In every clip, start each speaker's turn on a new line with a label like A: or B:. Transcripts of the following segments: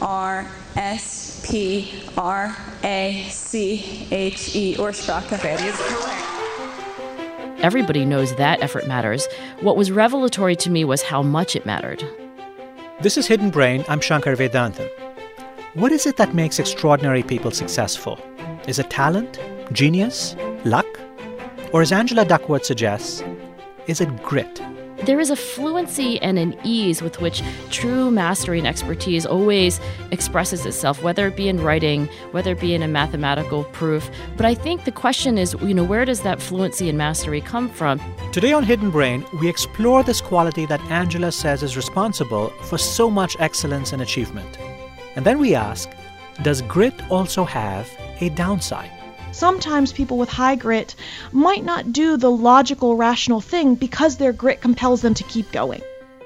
A: Ursprache.
B: That is correct.
C: Everybody knows that effort matters. What was revelatory to me was how much it mattered.
D: This is Hidden Brain. I'm Shankar Vedantam. What is it that makes extraordinary people successful? Is it talent, genius, luck? Or as Angela Duckworth suggests, is it grit?
C: There is a fluency and an ease with which true mastery and expertise always expresses itself, whether it be in writing, whether it be in a mathematical proof. But I think the question is, where does that fluency and mastery come from?
D: Today on Hidden Brain, we explore this quality that Angela says is responsible for so much excellence and achievement. And then we ask, does grit also have a downside?
E: Sometimes people with high grit might not do the logical, rational thing because their grit compels them to keep going.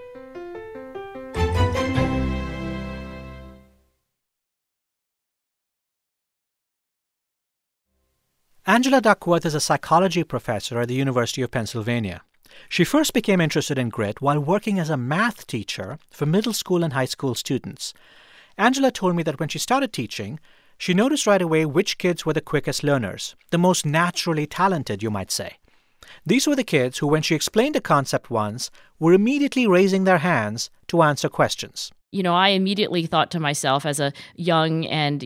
D: Angela Duckworth is a psychology professor at the University of Pennsylvania. She first became interested in grit while working as a math teacher for middle school and high school students. Angela told me that when she started teaching, she noticed right away which kids were the quickest learners, the most naturally talented, you might say. These were the kids who, when she explained a concept once, were immediately raising their hands to answer questions.
C: I immediately thought to myself as a young and,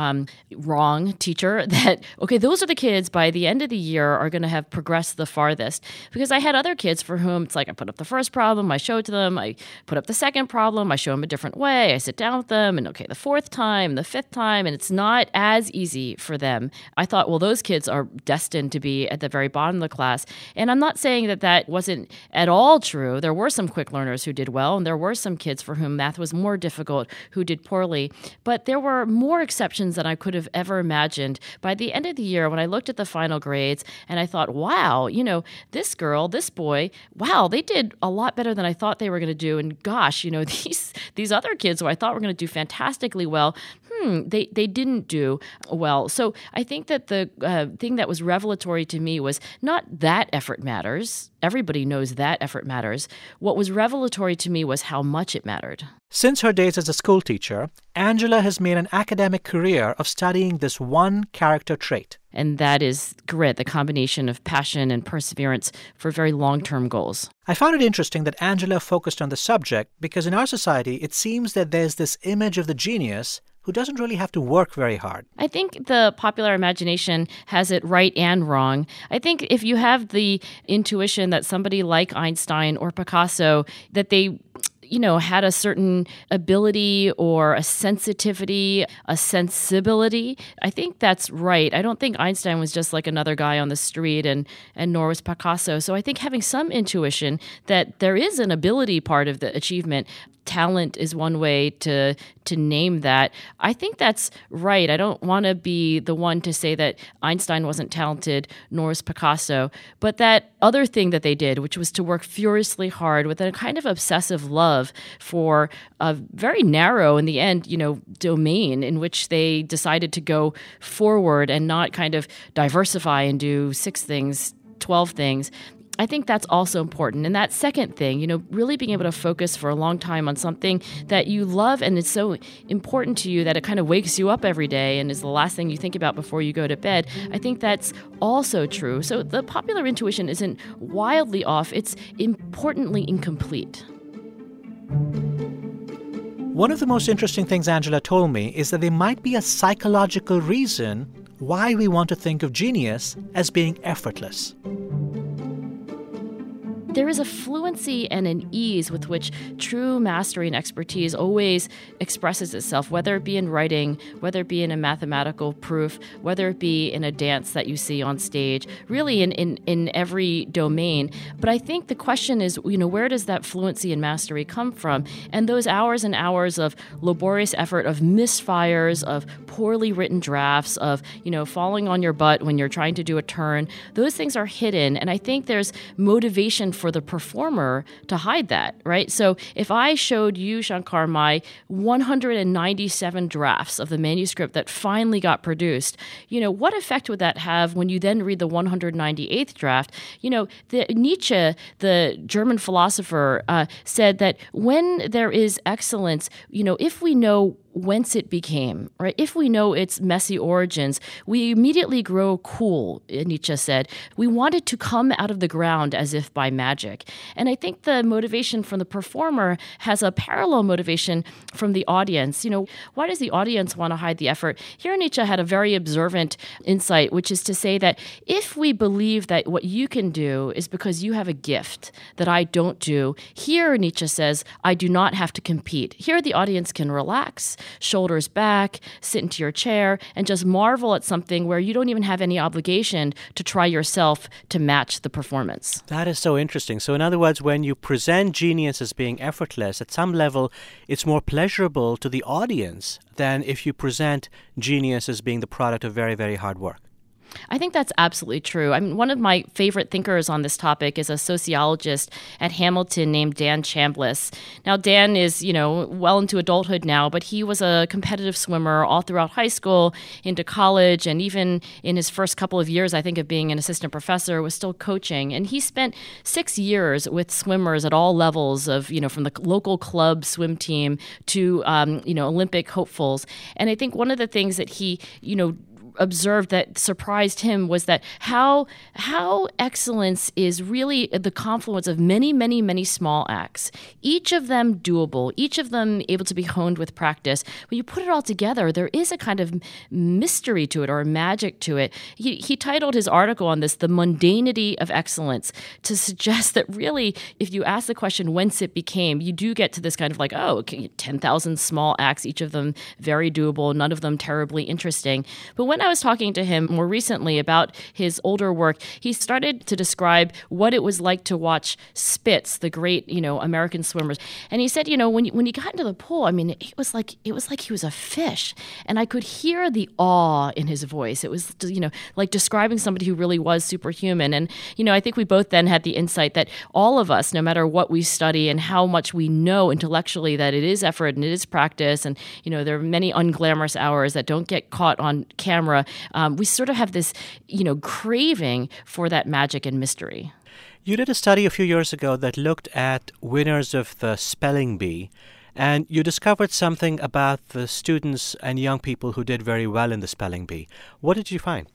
C: wrong teacher that, okay, those are the kids by the end of the year are going to have progressed the farthest. Because I had other kids for whom it's like I put up the first problem, I show it to them, I put up the second problem, I show them a different way, I sit down with them, and okay, the fourth time, the fifth time, and it's not as easy for them. I thought, well, those kids are destined to be at the very bottom of the class. And I'm not saying that that wasn't at all true. There were some quick learners who did well, and there were some kids for whom math was more difficult, who did poorly. But there were more exceptions than I could have ever imagined. By the end of the year, when I looked at the final grades and I thought, wow, this girl, this boy, wow, they did a lot better than I thought they were going to do. And gosh, these other kids who I thought were going to do fantastically well, they didn't do well. So I think that the thing that was revelatory to me was not that effort matters. Everybody knows that effort matters. What was revelatory to me was how much it mattered.
D: Since her days as a school teacher, Angela has made an academic career of studying this one character trait.
C: And that is grit, the combination of passion and perseverance for very long-term goals.
D: I found it interesting that Angela focused on the subject because in our society, it seems that there's this image of the genius who doesn't really have to work very hard.
C: I think the popular imagination has it right and wrong. I think if you have the intuition that somebody like Einstein or Picasso, that they had a certain ability or a sensitivity, a sensibility, I think that's right. I don't think Einstein was just like another guy on the street and nor was Picasso. So I think having some intuition that there is an ability part of the achievement, talent is one way to name that. I think that's right. I don't want to be the one to say that Einstein wasn't talented, nor was Picasso, but that other thing that they did, which was to work furiously hard with a kind of obsessive love for a very narrow, in the end, domain in which they decided to go forward and not kind of diversify and do 6 things, 12 things. I think that's also important. And that second thing, really being able to focus for a long time on something that you love and it's so important to you that it kind of wakes you up every day and is the last thing you think about before you go to bed, I think that's also true. So the popular intuition isn't wildly off. It's importantly incomplete.
D: One of the most interesting things Angela told me is that there might be a psychological reason why we want to think of genius as being effortless.
C: There is a fluency and an ease with which true mastery and expertise always expresses itself, whether it be in writing, whether it be in a mathematical proof, whether it be in a dance that you see on stage, really in every domain. But I think the question is, where does that fluency and mastery come from? And those hours and hours of laborious effort, of misfires, of poorly written drafts, of, falling on your butt when you're trying to do a turn, those things are hidden. And I think there's motivation for the performer to hide that, right? So if I showed you, Shankar, my 197 drafts of the manuscript that finally got produced, what effect would that have when you then read the 198th draft? Nietzsche, the German philosopher, said that when there is excellence, if we know whence it became, right? If we know its messy origins, we immediately grow cool, Nietzsche said. We want it to come out of the ground as if by magic. And I think the motivation from the performer has a parallel motivation from the audience. Why does the audience want to hide the effort? Here Nietzsche had a very observant insight, which is to say that if we believe that what you can do is because you have a gift that I don't do, here Nietzsche says, I do not have to compete. Here the audience can relax, shoulders back, sit into your chair, and just marvel at something where you don't even have any obligation to try yourself to match the performance.
D: That is so interesting. So in other words, when you present genius as being effortless, at some level, it's more pleasurable to the audience than if you present genius as being the product of very, very hard work.
C: I think that's absolutely true. I mean, one of my favorite thinkers on this topic is a sociologist at Hamilton named Dan Chambliss. Now, Dan is, well into adulthood now, but he was a competitive swimmer all throughout high school, into college, and even in his first couple of years, I think, of being an assistant professor, was still coaching. And he spent 6 years with swimmers at all levels of, from the local club swim team to, Olympic hopefuls. And I think one of the things that he, observed that surprised him was that how excellence is really the confluence of many, many, many small acts, each of them doable, each of them able to be honed with practice. When you put it all together, there is a kind of mystery to it or magic to it. He titled his article on this, The Mundanity of Excellence, to suggest that really, if you ask the question whence it became, you do get to this kind of 10,000 small acts, each of them very doable, none of them terribly interesting. But when I was talking to him more recently about his older work, he started to describe what it was like to watch Spitz, the great, American swimmers. And he said, when he got into the pool, I mean, it was like he was a fish. And I could hear the awe in his voice. It was, like describing somebody who really was superhuman. And, I think we both then had the insight that all of us, no matter what we study and how much we know intellectually that it is effort and it is practice, and, there are many unglamorous hours that don't get caught on camera, we sort of have this, craving for that magic and mystery.
D: You did a study a few years ago that looked at winners of the spelling bee, and you discovered something about the students and young people who did very well in the spelling bee. What did you find?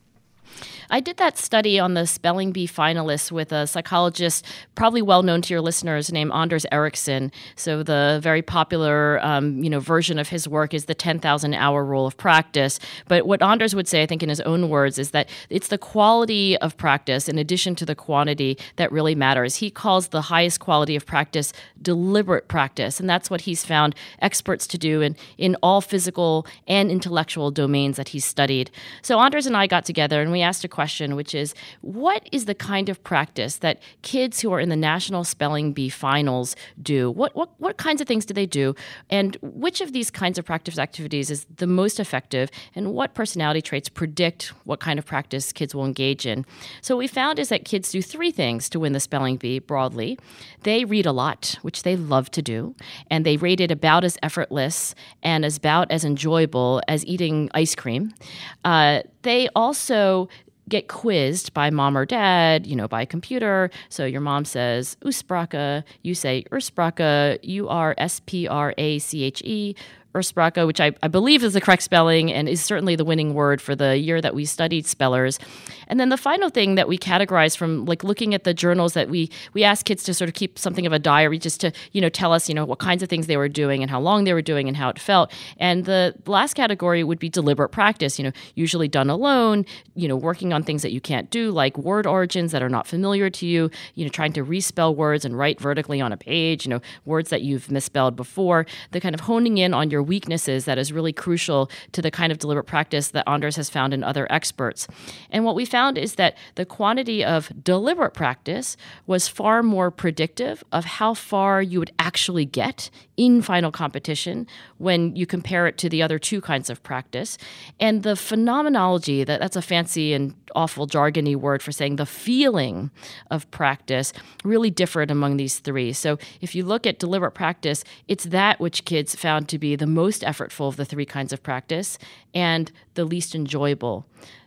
C: I did that study on the spelling bee finalists with a psychologist, probably well known to your listeners, named Anders Ericsson. So the very popular, version of his work is the 10,000-hour rule of practice. But what Anders would say, I think in his own words, is that it's the quality of practice in addition to the quantity that really matters. He calls the highest quality of practice deliberate practice, and that's what he's found experts to do in all physical and intellectual domains that he's studied. So Anders and I got together and we asked a question, which is, what is the kind of practice that kids who are in the National Spelling Bee finals do? What kinds of things do they do? And which of these kinds of practice activities is the most effective? And what personality traits predict what kind of practice kids will engage in? So what we found is that kids do three things to win the spelling bee broadly. They read a lot, which they love to do, and they rate it about as effortless and about as enjoyable as eating ice cream. They also get quizzed by mom or dad, by a computer. So your mom says Ursprache, you say Ursprache, Ursprache, Ursprache, which I believe is the correct spelling and is certainly the winning word for the year that we studied spellers. And then the final thing that we categorize from looking at the journals that we asked kids to sort of keep something of a diary just to, tell us, what kinds of things they were doing and how long they were doing and how it felt. And the last category would be deliberate practice, usually done alone, working on things that you can't do, like word origins that are not familiar to you, trying to respell words and write vertically on a page, words that you've misspelled before, the kind of honing in on your weaknesses that is really crucial to the kind of deliberate practice that Anders has found in other experts. And what we found is that the quantity of deliberate practice was far more predictive of how far you would actually get in final competition when you compare it to the other two kinds of practice. And the phenomenology, that's a fancy and awful jargony word for saying the feeling of practice, really differed among these three. So if you look at deliberate practice, it's that which kids found to be the most effortful of the three kinds of practice and the least enjoyable.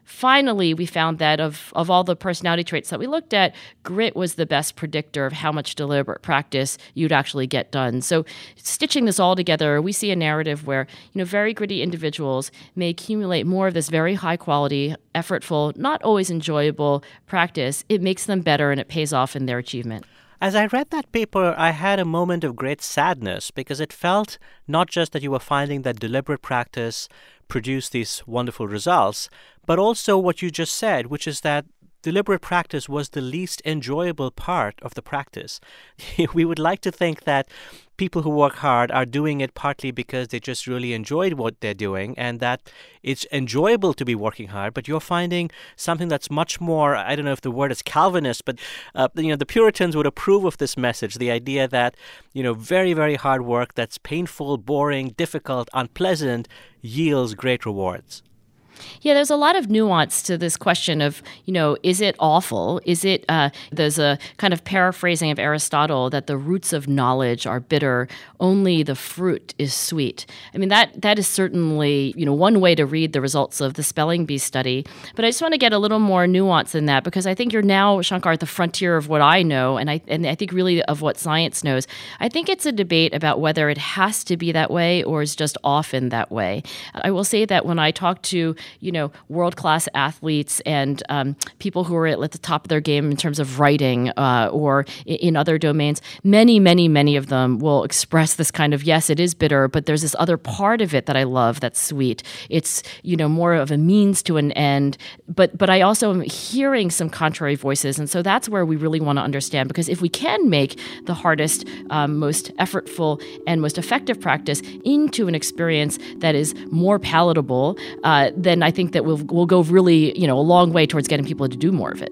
C: finally we found that of all the personality traits that we looked at, grit was the best predictor of how much deliberate practice you'd actually get done. So stitching this all together, we see a narrative where, very gritty individuals may accumulate more of this very high quality, effortful, not always enjoyable practice. It makes them better and it pays off in their achievement.
D: As I read that paper, I had a moment of great sadness because it felt not just that you were finding that deliberate practice produced these wonderful results, but also what you just said, which is that deliberate practice was the least enjoyable part of the practice. We would like to think that people who work hard are doing it partly because they just really enjoyed what they're doing and that it's enjoyable to be working hard, but you're finding something that's much more, I don't know if the word is Calvinist, but the Puritans would approve of this message, the idea that, very, very hard work that's painful, boring, difficult, unpleasant yields great rewards.
C: Yeah, there's a lot of nuance to this question of, is it awful? Is it, there's a kind of paraphrasing of Aristotle that the roots of knowledge are bitter, only the fruit is sweet. I mean, that is certainly, one way to read the results of the spelling bee study. But I just want to get a little more nuance in that because I think you're now, Shankar, at the frontier of what I know and I think really of what science knows. I think it's a debate about whether it has to be that way or is just often that way. I will say that when I talk to world-class athletes and people who are at the top of their game in terms of writing or in other domains, many, many, many of them will express this kind of, yes, it is bitter, but there's this other part of it that I love that's sweet. It's, more of a means to an end. But I also am hearing some contrary voices. And so that's where we really want to understand, because if we can make the hardest, most effortful, and most effective practice into an experience that is more palatable, then I think that we'll go really, a long way towards getting people to do more of it.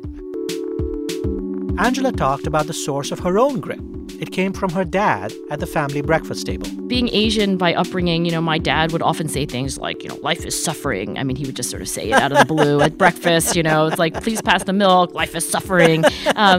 D: Angela talked about the source of her own grit. It came from her dad at the family breakfast table.
C: Being Asian by upbringing, my dad would often say things like, life is suffering. I mean, he would just sort of say it out of the blue at breakfast, it's like, please pass the milk, life is suffering. And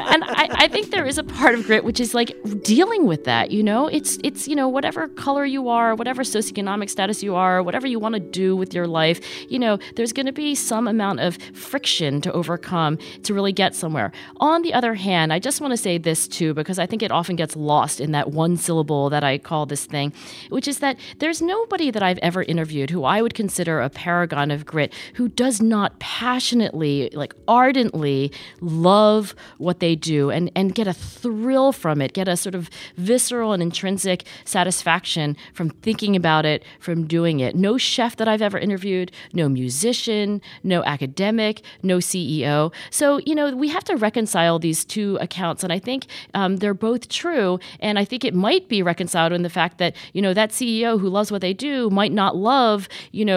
C: I think there is a part of grit which is like dealing with that, It's whatever color you are, whatever socioeconomic status you are, whatever you want to do with your life, there's going to be some amount of friction to overcome to really get somewhere. On the other hand, I just want to say this too, because I think it often gets lost in that one syllable that I call this thing, which is that there's nobody that I've ever interviewed who I would consider a paragon of grit who does not passionately, ardently love what they do and get a thrill from it, get a sort of visceral and intrinsic satisfaction from thinking about it, from doing it. No chef that I've ever interviewed, no musician, no academic, no CEO. So, we have to reconcile these two accounts, and I think they're both true, and I think it might be reconciled in the fact that, that CEO who loves what they do might not love,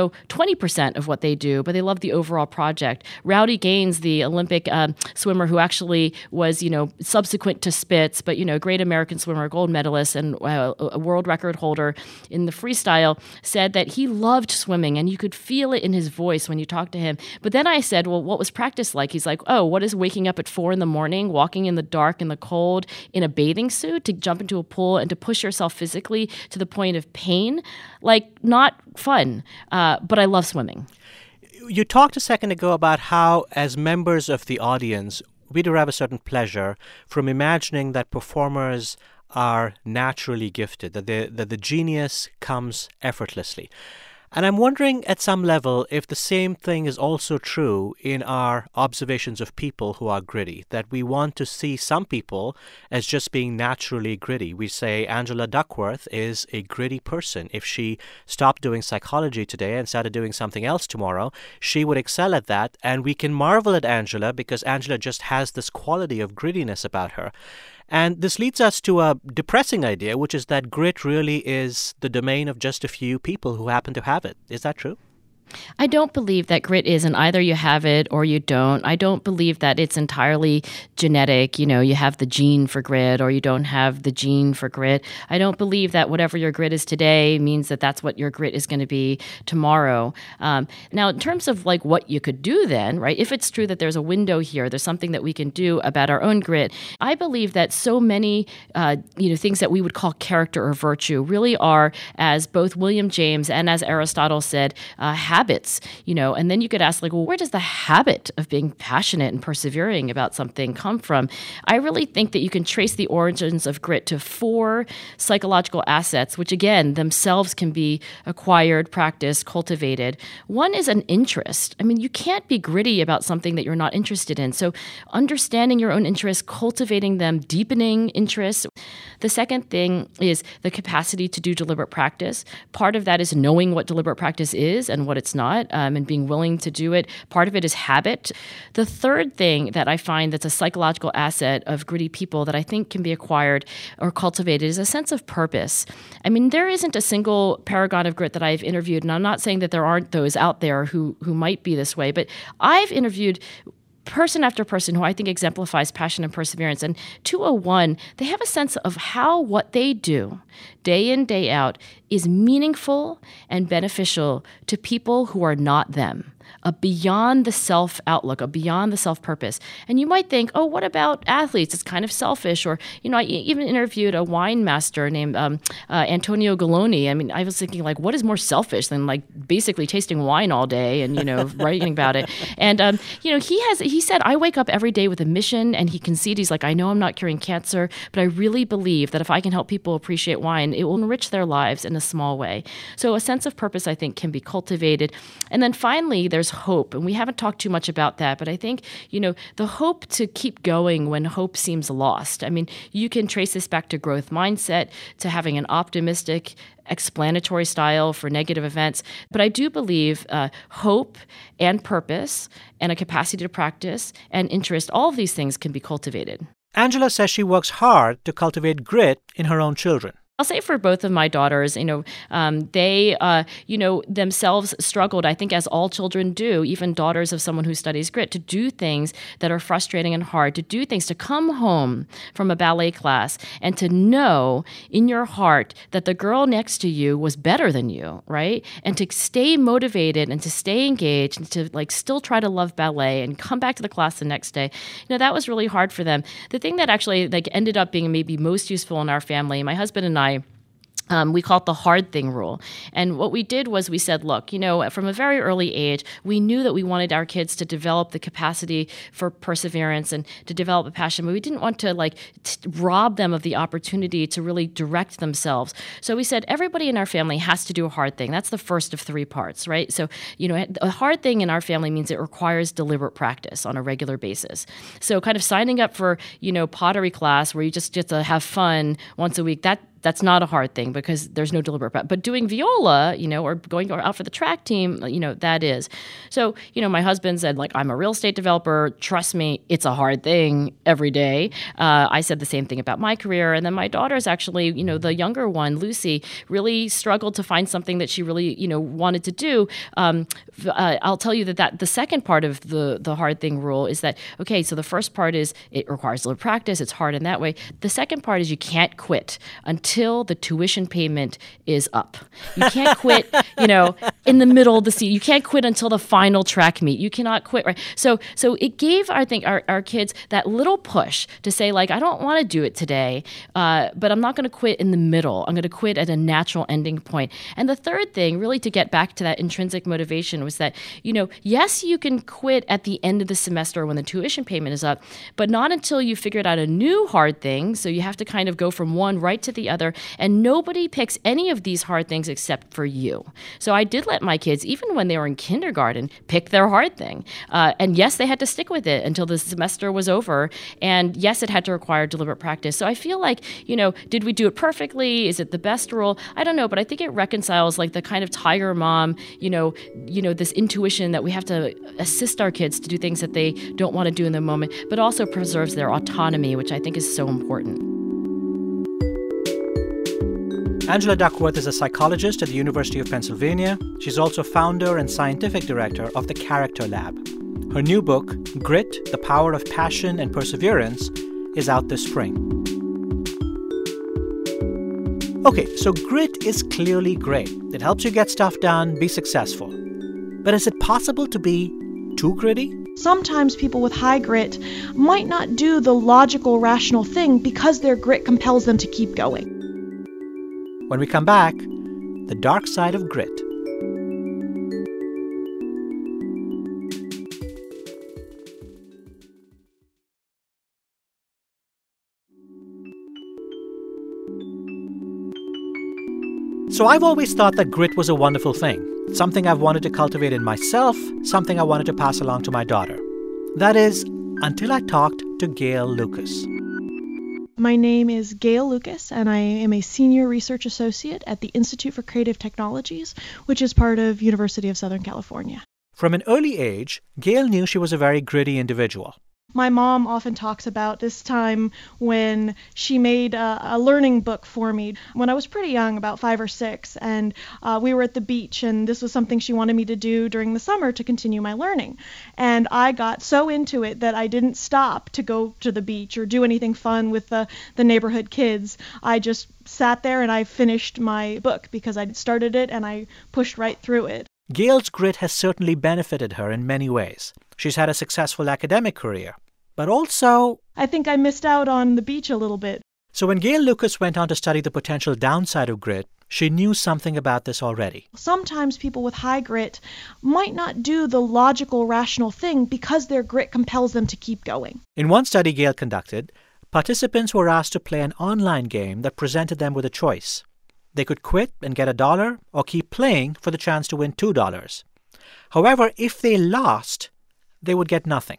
C: 20% of what they do, but they love the overall project. Rowdy Gaines, the Olympic swimmer who actually was, subsequent to Spitz, but, great American swimmer, gold medalist, and a world record holder in the freestyle, said that he loved swimming, and you could feel it in his voice when you talked to him. But then I said, well, what was practice like? He's like, oh, what is waking up at 4 a.m, walking in the dark and the cold in a bathing suit to jump into a pool and to push yourself physically to the point of pain? Not fun, but I love swimming.
D: You talked a second ago about how, as members of the audience, we derive a certain pleasure from imagining that performers are naturally gifted, that the genius comes effortlessly. And I'm wondering at some level if the same thing is also true in our observations of people who are gritty, that we want to see some people as just being naturally gritty. We say Angela Duckworth is a gritty person. If she stopped doing psychology today and started doing something else tomorrow, she would excel at that. And we can marvel at Angela because Angela just has this quality of grittiness about her. And this leads us to a depressing idea, which is that grit really is the domain of just a few people who happen to have it. Is that true?
C: I don't believe that grit is and either you have it or you don't. I don't believe that it's entirely genetic. You have the gene for grit or you don't have the gene for grit. I don't believe that whatever your grit is today means that that's what your grit is going to be tomorrow. Now, in terms of what you could do then, right, if it's true that there's a window here, there's something that we can do about our own grit, I believe that so many things that we would call character or virtue really are, as both William James and as Aristotle said, habits, and then you could ask, like, well, where does the habit of being passionate and persevering about something come from? I really think that you can trace the origins of grit to 4 psychological assets, which again, themselves can be acquired, practiced, cultivated. One is an interest. I mean, you can't be gritty about something that you're not interested in. So understanding your own interests, cultivating them, deepening interests. The second thing is the capacity to do deliberate practice. Part of that is knowing what deliberate practice is and what it's not, and being willing to do it. Part of it is habit. The third thing that I find that's a psychological asset of gritty people that I think can be acquired or cultivated is a sense of purpose. I mean, there isn't a single paragon of grit that I've interviewed, and I'm not saying that there aren't those out there who might be this way, but I've interviewed person after person who I think exemplifies passion and perseverance. And 201, they have a sense of how what they do day in, day out is meaningful and beneficial to people who are not them, a beyond the self outlook, a beyond the self purpose. And you might think, oh, what about athletes? It's kind of selfish. Or, I even interviewed a wine master named Antonio Galloni. I mean, I was thinking, like, what is more selfish than like basically tasting wine all day and, writing about it? And, he said, I wake up every day with a mission, and he conceded, he's like, I know I'm not curing cancer, but I really believe that if I can help people appreciate wine, it will enrich their lives in a small way. So a sense of purpose, I think, can be cultivated. And then finally, there's hope. And we haven't talked too much about that, but I think, the hope to keep going when hope seems lost. I mean, you can trace this back to growth mindset, to having an optimistic, explanatory style for negative events. But I do believe hope and purpose and a capacity to practice and interest, all of these things can be cultivated.
D: Angela says she works hard to cultivate grit in her own children.
C: I'll say for both of my daughters, they, themselves struggled, I think, as all children do, even daughters of someone who studies grit, to do things that are frustrating and hard, to do things, to come home from a ballet class and to know in your heart that the girl next to you was better than you, right? And to stay motivated and to stay engaged and to still try to love ballet and come back to the class the next day. That was really hard for them. The thing that actually ended up being maybe most useful in our family, my husband and I, we call it the hard thing rule. And what we did was we said, look, from a very early age, we knew that we wanted our kids to develop the capacity for perseverance and to develop a passion, but we didn't want to rob them of the opportunity to really direct themselves. So we said everybody in our family has to do a hard thing. That's the first of 3 parts, right? So, a hard thing in our family means it requires deliberate practice on a regular basis. So kind of signing up for, pottery class where you just get to have fun once a week, that's not a hard thing because there's no deliberate practice. But doing viola, or going out for the track team, that is. So, my husband said, I'm a real estate developer. Trust me, it's a hard thing every day. I said the same thing about my career. And then my daughter's actually, the younger one, Lucy, really struggled to find something that she really, wanted to do. I'll tell you that the second part of the hard thing rule is that, okay, so the first part is it requires deliberate practice. It's hard in that way. The second part is you can't quit until the tuition payment is up. You can't quit, in the middle of the season. You can't quit until the final track meet. You cannot quit, right? So it gave, I think, our kids that little push to say, I don't want to do it today, but I'm not going to quit in the middle. I'm going to quit at a natural ending point. And the third thing, really to get back to that intrinsic motivation, was that, yes, you can quit at the end of the semester when the tuition payment is up, but not until you figured out a new hard thing. So you have to kind of go from one right to the other. And nobody picks any of these hard things except for you. So I did let my kids, even when they were in kindergarten, pick their hard thing. And yes, they had to stick with it until the semester was over. And yes, it had to require deliberate practice. So I feel like, did we do it perfectly? Is it the best rule? I don't know, but I think it reconciles the kind of tiger mom, this intuition that we have to assist our kids to do things that they don't want to do in the moment, but also preserves their autonomy, which I think is so important.
D: Angela Duckworth is a psychologist at the University of Pennsylvania. She's also founder and scientific director of the Character Lab. Her new book, Grit, The Power of Passion and Perseverance, is out this spring. Okay, so grit is clearly great. It helps you get stuff done, be successful. But is it possible to be too gritty?
E: Sometimes people with high grit might not do the logical, rational thing because their grit compels them to keep going.
D: When we come back, the dark side of grit. So I've always thought that grit was a wonderful thing, something I've wanted to cultivate in myself, something I wanted to pass along to my daughter. That is, until I talked to Gail Lucas.
E: My name is Gail Lucas, and I am a senior research associate at the Institute for Creative Technologies, which is part of University of Southern California.
D: From an early age, Gail knew she was a very gritty individual.
E: My mom often talks about this time when she made a learning book for me when I was pretty young, about 5 or 6, and we were at the beach, and this was something she wanted me to do during the summer to continue my learning. And I got so into it that I didn't stop to go to the beach or do anything fun with the neighborhood kids. I just sat there and I finished my book because I started it and I pushed right through it.
D: Gail's grit has certainly benefited her in many ways. She's had a successful academic career, but also...
E: I think I missed out on the beach a little bit.
D: So when Gail Lucas went on to study the potential downside of grit, she knew something about this already.
E: Sometimes people with high grit might not do the logical, rational thing because their grit compels them to keep going.
D: In one study Gail conducted, participants were asked to play an online game that presented them with a choice. They could quit and get $1 or keep playing for the chance to win $2. However, if they lost, they would get nothing.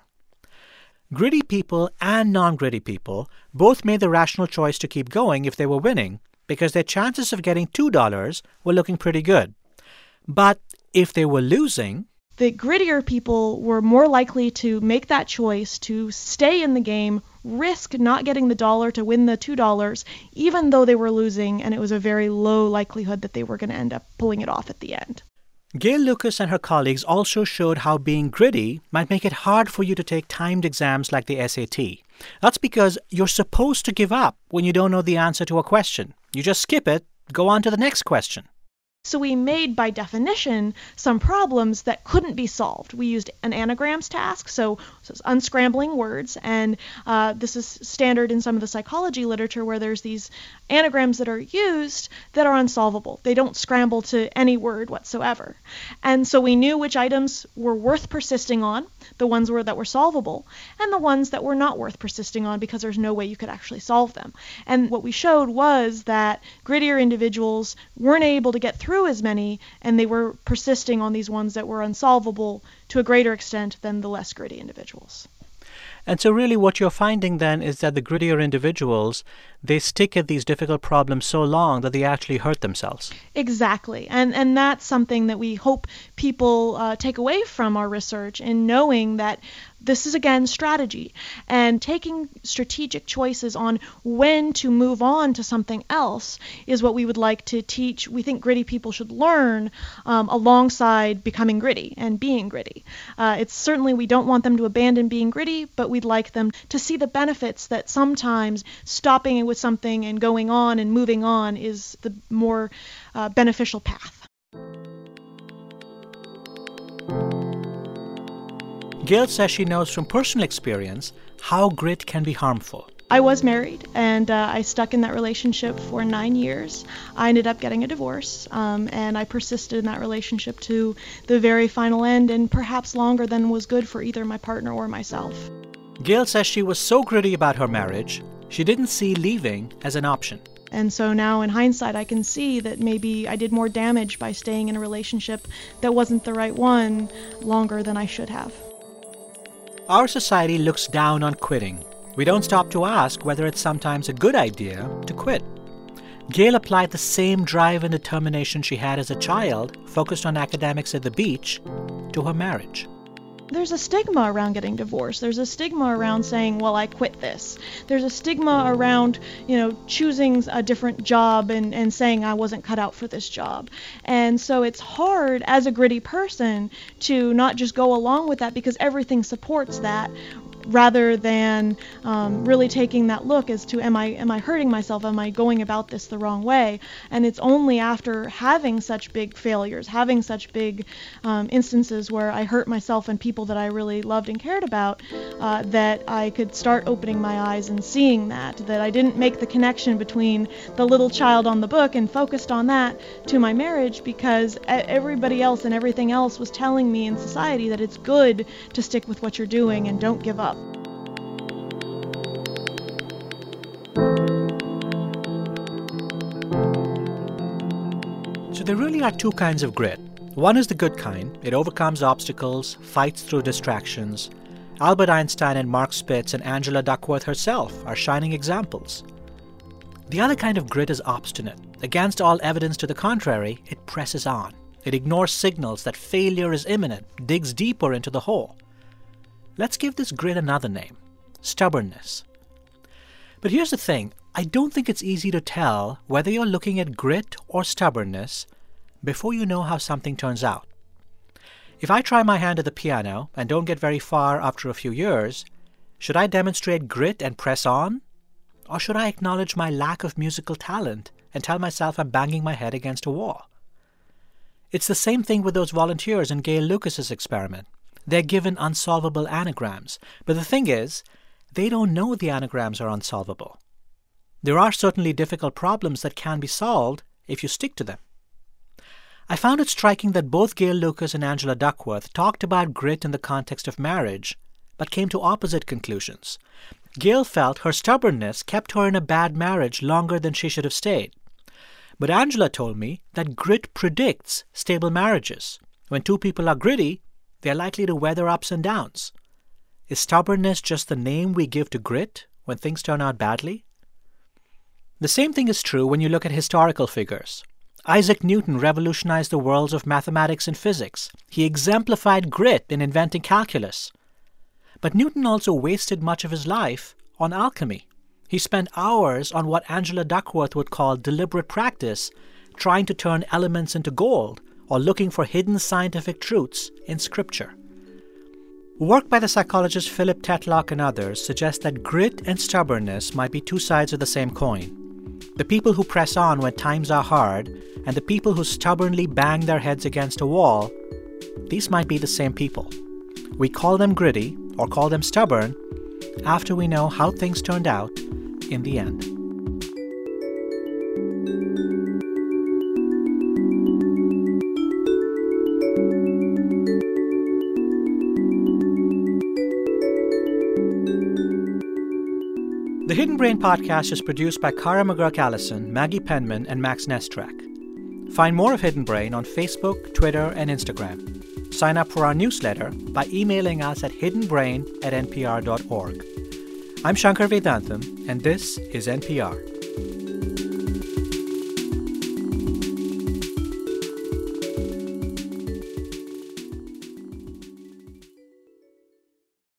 D: Gritty people and non-gritty people both made the rational choice to keep going if they were winning because their chances of getting $2 were looking pretty good. But if they were losing...
E: The grittier people were more likely to make that choice to stay in the game, risk not getting the $1 to win the $2, even though they were losing, and it was a very low likelihood that they were going to end up pulling it off at the end.
D: Gail Lucas and her colleagues also showed how being gritty might make it hard for you to take timed exams like the SAT. That's because you're supposed to give up when you don't know the answer to a question. You just skip it, go on to the next question.
E: So we made, by definition, some problems that couldn't be solved. We used an anagrams task, so it's unscrambling words, and this is standard in some of the psychology literature where there's these anagrams that are used that are unsolvable. They don't scramble to any word whatsoever. And so we knew which items were worth persisting on, the ones that were solvable, and the ones that were not worth persisting on because there's no way you could actually solve them. And what we showed was that grittier individuals weren't able to get through as many, and they were persisting on these ones that were unsolvable to a greater extent than the less gritty individuals.
D: And so really what you're finding then is that the grittier individuals, they stick at these difficult problems so long that they actually hurt themselves.
E: Exactly. And that's something that we hope people take away from our research in knowing that this is, again, strategy. And taking strategic choices on when to move on to something else is what we would like to teach. We think gritty people should learn alongside becoming gritty and being gritty. It's certainly we don't want them to abandon being gritty, but we'd like them to see the benefits that sometimes stopping with something and going on and moving on is the more beneficial path.
D: Gail says she knows from personal experience how grit can be harmful.
E: I was married, and I stuck in that relationship for 9 years. I ended up getting a divorce, and I persisted in that relationship to the very final end, and perhaps longer than was good for either my partner or myself.
D: Gail says she was so gritty about her marriage, she didn't see leaving as an option.
E: And so now in hindsight, I can see that maybe I did more damage by staying in a relationship that wasn't the right one longer than I should have.
D: Our society looks down on quitting. We don't stop to ask whether it's sometimes a good idea to quit. Gail applied the same drive and determination she had as a child, focused on academics at the beach, to her marriage.
E: There's a stigma around getting divorced. There's a stigma around saying, well, I quit this. There's a stigma around, choosing a different job and saying I wasn't cut out for this job. And so it's hard as a gritty person to not just go along with that because everything supports that, rather than really taking that look as to am I hurting myself? Am I going about this the wrong way? And it's only after having such big failures, having such big instances where I hurt myself and people that I really loved and cared about that I could start opening my eyes and seeing that I didn't make the connection between the little child on the book and focused on that to my marriage because everybody else and everything else was telling me in society that it's good to stick with what you're doing and don't give up.
D: there really are two kinds of grit. One is the good kind. It overcomes obstacles, fights through distractions. Albert Einstein and Mark Spitz and Angela Duckworth herself are shining examples. The other kind of grit is obstinate. Against all evidence to the contrary, it presses on. It ignores signals that failure is imminent, digs deeper into the hole. Let's give this grit another name: stubbornness. But here's the thing. I don't think it's easy to tell whether you're looking at grit or stubbornness before you know how something turns out. If I try my hand at the piano and don't get very far after a few years, should I demonstrate grit and press on? Or should I acknowledge my lack of musical talent and tell myself I'm banging my head against a wall? It's the same thing with those volunteers in Gail Lucas's experiment. They're given unsolvable anagrams. But the thing is, they don't know the anagrams are unsolvable. There are certainly difficult problems that can be solved if you stick to them. I found it striking that both Gail Lucas and Angela Duckworth talked about grit in the context of marriage, but came to opposite conclusions. Gail felt her stubbornness kept her in a bad marriage longer than she should have stayed. But Angela told me that grit predicts stable marriages. When two people are gritty, they're likely to weather ups and downs. Is stubbornness just the name we give to grit when things turn out badly? The same thing is true when you look at historical figures. Isaac Newton revolutionized the worlds of mathematics and physics. He exemplified grit in inventing calculus. But Newton also wasted much of his life on alchemy. He spent hours on what Angela Duckworth would call deliberate practice, trying to turn elements into gold or looking for hidden scientific truths in Scripture. Work by the psychologist Philip Tetlock and others suggests that grit and stubbornness might be two sides of the same coin. The people who press on when times are hard and the people who stubbornly bang their heads against a wall, these might be the same people. We call them gritty or call them stubborn after we know how things turned out in the end. The Hidden Brain podcast is produced by Kara McGurk-Allison, Maggie Penman, and Max Nestrak. Find more of Hidden Brain on Facebook, Twitter, and Instagram. Sign up for our newsletter by emailing us at hiddenbrain@npr.org. I'm Shankar Vedantam, and this is NPR.